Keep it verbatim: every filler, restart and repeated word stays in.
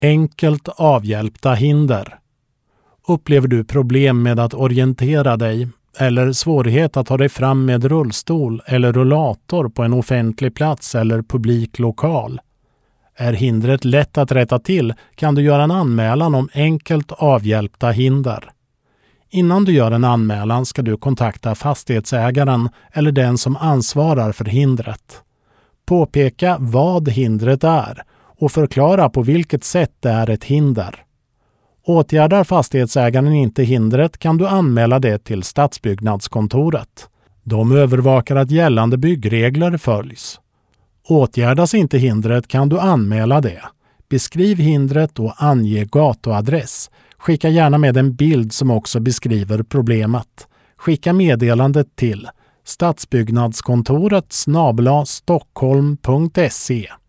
Enkelt avhjälpta hinder. Upplever du problem med att orientera dig eller svårighet att ta dig fram med rullstol eller rullator på en offentlig plats eller publik lokal? Är hindret lätt att rätta till kan du göra en anmälan om enkelt avhjälpta hinder. Innan du gör en anmälan ska du kontakta fastighetsägaren eller den som ansvarar för hindret. Påpeka vad hindret är och förklara på vilket sätt det är ett hinder. Åtgärdar fastighetsägaren inte hindret kan du anmäla det till Stadsbyggnadskontoret. De övervakar att gällande byggregler följs. Åtgärdas inte hindret kan du anmäla det. Beskriv hindret och ange gatuadress. Skicka gärna med en bild som också beskriver problemet. Skicka meddelandet till stadsbyggnadskontoret snabel-a stockholm punkt se.